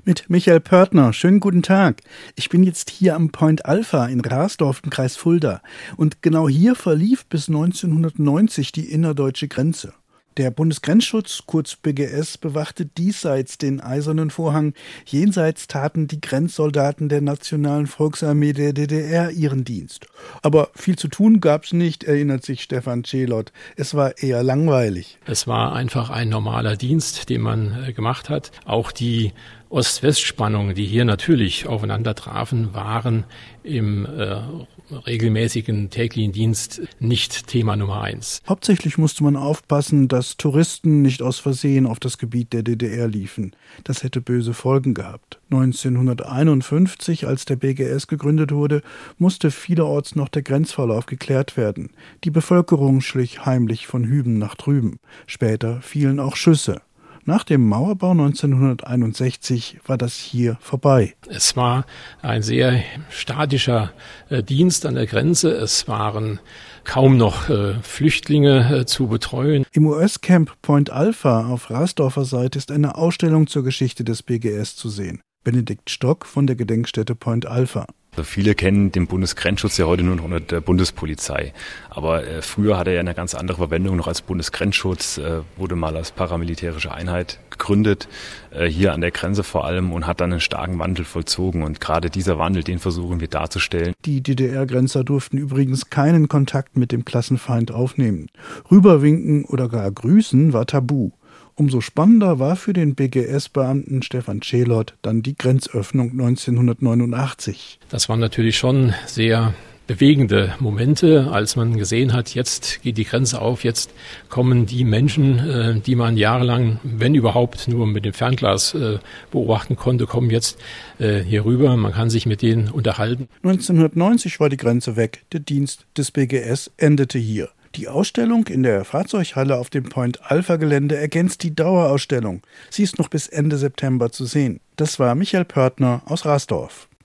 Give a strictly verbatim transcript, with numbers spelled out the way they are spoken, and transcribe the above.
Mit Michael Pörtner. Schönen guten Tag. Ich bin jetzt hier am Point Alpha in Rasdorf im Kreis Fulda. Und genau hier verlief bis neunzehnhundertneunzig die innerdeutsche Grenze. Der Bundesgrenzschutz, kurz B G S, bewachte diesseits den Eisernen Vorhang. Jenseits taten die Grenzsoldaten der Nationalen Volksarmee der D D R ihren Dienst. Aber viel zu tun gab's nicht, erinnert sich Stefan Celot. Es war eher langweilig. Es war einfach ein normaler Dienst, den man äh, gemacht hat. Auch die Ost-West-Spannungen, die hier natürlich aufeinander trafen, waren im äh, regelmäßigen täglichen Dienst nicht Thema Nummer eins. Hauptsächlich musste man aufpassen, dass Touristen nicht aus Versehen auf das Gebiet der D D R liefen. Das hätte böse Folgen gehabt. neunzehnhunderteinundfünfzig, als der B G S gegründet wurde, musste vielerorts noch der Grenzverlauf geklärt werden. Die Bevölkerung schlich heimlich von hüben nach drüben. Später fielen auch Schüsse. Nach dem Mauerbau neunzehnhunderteinundsechzig war das hier vorbei. Es war ein sehr statischer äh, Dienst an der Grenze. Es waren kaum noch äh, Flüchtlinge äh, zu betreuen. Im U S-Camp Point Alpha auf Rasdorfer Seite ist eine Ausstellung zur Geschichte des B G S zu sehen. Benedikt Stock von der Gedenkstätte Point Alpha. Also viele kennen den Bundesgrenzschutz ja heute nur noch unter der Bundespolizei. Aber äh, früher hatte er eine ganz andere Verwendung noch als Bundesgrenzschutz, äh, wurde mal als paramilitärische Einheit gegründet, äh, hier an der Grenze vor allem, und hat dann einen starken Wandel vollzogen. Und gerade dieser Wandel, den versuchen wir darzustellen. Die D D R-Grenzer durften übrigens keinen Kontakt mit dem Klassenfeind aufnehmen. Rüberwinken oder gar grüßen war tabu. Umso spannender war für den B G S-Beamten Stefan Celot dann die Grenzöffnung neunzehnhundertneunundachtzig. Das waren natürlich schon sehr bewegende Momente, als man gesehen hat, jetzt geht die Grenze auf, jetzt kommen die Menschen, die man jahrelang, wenn überhaupt, nur mit dem Fernglas beobachten konnte, kommen jetzt hier rüber. Man kann sich mit denen unterhalten. neunzehnhundertneunzig war die Grenze weg. Der Dienst des B G S endete hier. Die Ausstellung in der Fahrzeughalle auf dem Point Alpha Gelände ergänzt die Dauerausstellung. Sie ist noch bis Ende September zu sehen. Das war Michael Pörtner aus Rasdorf.